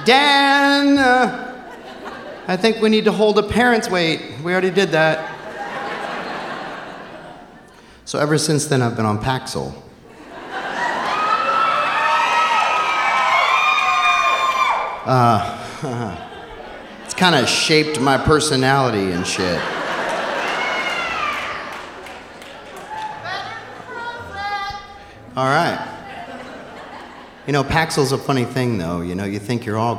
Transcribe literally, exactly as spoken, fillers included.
Dan, uh, I think we need to hold a parent's weight. We already did that. So ever since then, I've been on Paxil. Uh, it's kind of shaped my personality and shit. All right. You know, Paxil's a funny thing, though. You know, you think you're all